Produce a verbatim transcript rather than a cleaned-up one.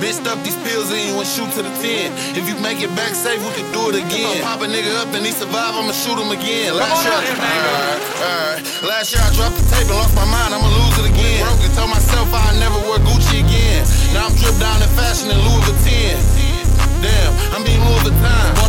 Bitch, stuff these pills in you and shoot to the ten. If you make it back safe, we can do it again. If I pop a nigga up and he survive, I'ma shoot him again. Last year, alright, alright. Last year I dropped the tape and lost my mind, I'ma lose it again. Broke and told myself I'd never wear Gucci again. Now I'm dripped down in fashion in Louis Vuitton. Damn, I'm being Louis Vuitton.